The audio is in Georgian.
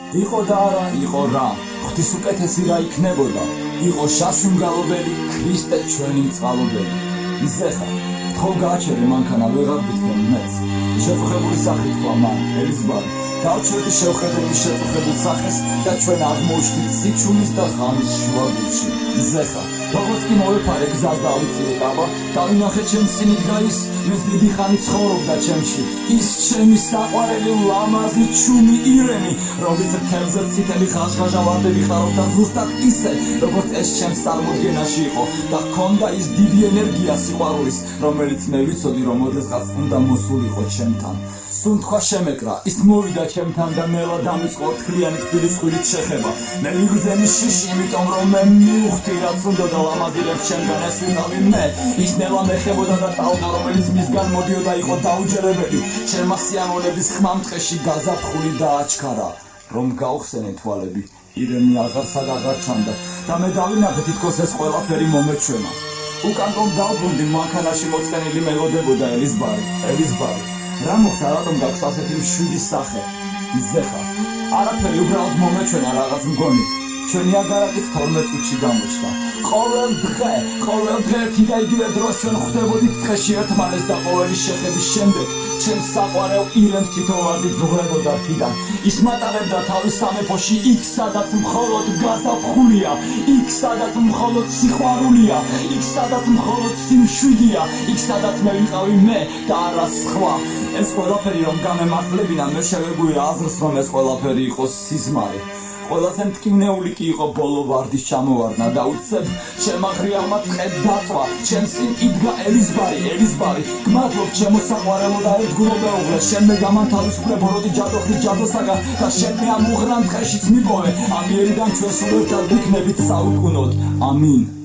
იყო და არა იყო რა ღვთის უკეთესი რა იქნებოდა იყო შაშუმგალობელი ქრისტე ჩვენი მწყალობელი იზეხა თქო გააჩერე მანქანა ვეღარ ვითქენ მეც შეწუხებული სახით თქვა მან ელიზბარი გავჩერდი შევხედები შეწუხებულ სახეს და ჩვენ აღმოჩნდით სიჩუმის და ღამის შუაგულში იზეხა როგორც კი მოვეფარე გზას დავიწირე აბა დავინახე ჩემს წინით გაის ვინც დიდი ხანი ცხოვრობდა ჩემში ის ჩემი საყვარელი ლამაზი ჩუმი ირემი რომელიც თევზზე წითელი ხაშხაშა ვარდები ხარობდა ზუსტად ისე როგორც ეს ჩემს წარმოდგენაში იყო და ჰქონდა ის დიდი ენერგია სიყვარულის რომელიც მე ვიცოდი რომ ოდესღაც უნდა მოსულიყო ჩემთან სუნთქვა შემეკრა ის მოვიდა ჩემთან და მელა დამიწყო თლიანი თბილის ხვილით შეხება მე მიგრძენი შიში იმიტომ რომ მე მივხვდი რაც უნდა და ლამაზილებს ჩემგან ეს ვიყავი მე ის ნელა მეხებოდა და ტალღა რომელიც მისგან მოდიოდა იყო დაუჯერებელი ჩემმა სიამოვნების ხმამტყეში გაზაფხული და აჩქარა რომ გავხსენე თვალები ირემი აღარსად აღარ ჩანდა და მე დავინახე თითქოს ეს ყველაფერი მომეჩვენა უკან რომ დავბრუნდი მანქანაში მოწყენილი მელოდებოდა ელიზბარი რა მოხდა რატომ გაქვს ასეთი მშვიდი სახე იზეხა არაფერი უბრალოდ მომეჩვენა რაღაც მგონი ჩვენი აგარაკიც 12 წუთში გამოჩნდა ყოველ დღე ერთი და იგივე დროს ჩვენ ხვდებოდით დღეში ერთმანეს და ყოველი შეხების შემდეგ ჩემს საყვარელ ირემს თითოვანი ზღვრებოდა რქიდან ის მატარებდა თავის სამეფოში იქ სადაც მხოლოდ გაზაფხულია იქ სადაც მხოლოდ სიყვარულია იქ სადაც მხოლოდ სიმშვიდეა იქ სადაც მე ვიყავი მე და არა სხვა ეს ყველაფერი რომ გამემართლებინა მე შევეგუი აზრს რომ ეს ყველაფერი იყოს სიზმარი ყველაზე მტკივნეული კი იყო ბოლო ვარდის ჩამოვარდნა და უცებ შემაღრიალმა ტყედ დაწვა ჩემს წინ იდგა ელიზბარი გმადლობ ჩემო საყვარელო და ერთგულო მეუღლე შენ მე გამანთავისუფლე ბოროტი ჯადოხი ჯადოსაგან და შენ მე ამ უღრან დღეშიც მიპოვე ამიერიდან ჩვენ სულ ერთად ვიქნებით საუკუნოდ ამინ